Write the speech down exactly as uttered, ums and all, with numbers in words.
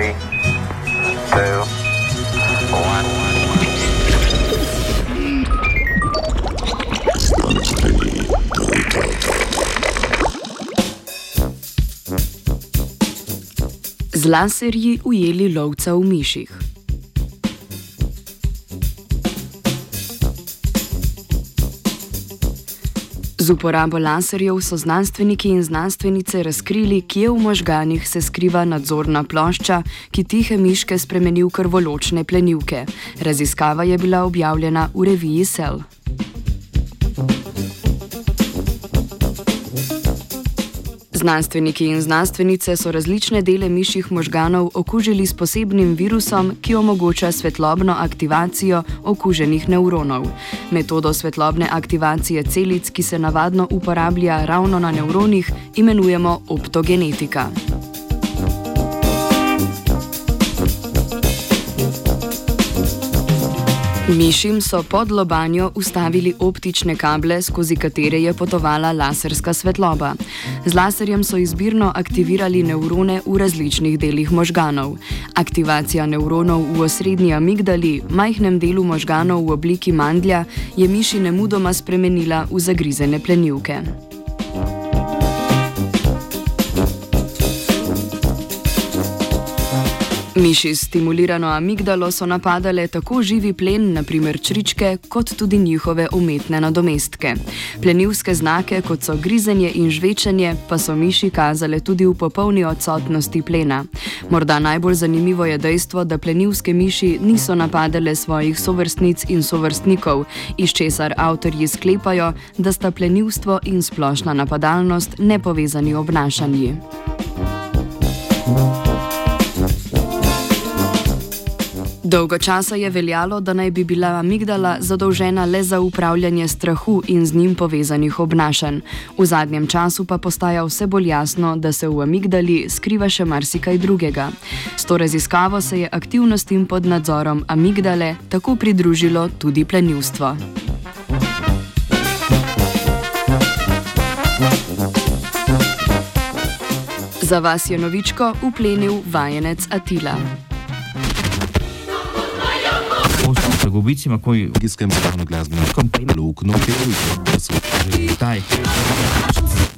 three, two, one. Z laserji ujeli lovca v miših. Z uporabo laserjev so znanstveniki in znanstvenice razkrili, kje v možganih se skriva nadzorna plošča, ki tihe miške spremeni v krvoločne plenilke. Raziskava je bila objavljena v reviji Cell. Znanstveniki in znanstvenice so različne dele mišjih možganov okužili s posebnim virusom, ki omogoča svetlobno aktivacijo okuženih nevronov. Metodo svetlobne aktivacije celic, ki se navadno uporablja ravno na nevronih, imenujemo optogenetika. Mišim so pod lobanjo ustavili optične kable, skozi katere je potovala laserska svetloba. Z laserjem so izbirno aktivirali nevrone v različnih delih možganov. Aktivacija nevronov v osrednji amigdali, majhnem delu možganov v obliki mandlja, je miši nemudoma spremenila v zagrizene plenilke. Miši s stimulirano amigdalo so napadale tako živi plen, na primer čričke, kot tudi njihove umetne nadomestke. Plenilske znake, kot so grizenje in žvečenje, pa so miši kazale tudi v popolni odsotnosti plena. Morda najbolj zanimivo je dejstvo, da plenilske miši niso napadale svojih sovrstnic in sovrstnikov, iz česar avtorji sklepajo, da sta plenilstvo in splošna napadalnost nepovezani obnašanji. Dolgo časa je veljalo, da naj bi bila amigdala zadolžena le za upravljanje strahu in z njim povezanih obnašanj. V zadnjem času pa postaja vse bolj jasno, da se v amigdali skriva še marsikaj drugega. S to raziskavo se je aktivnostim pod nadzorom amigdale tako pridružilo tudi plenilstvo. Za vas je novičko uplenil vajenec Atila. Трагубицima koji Искам само глазно. Компейна лукно, пеуйте. taj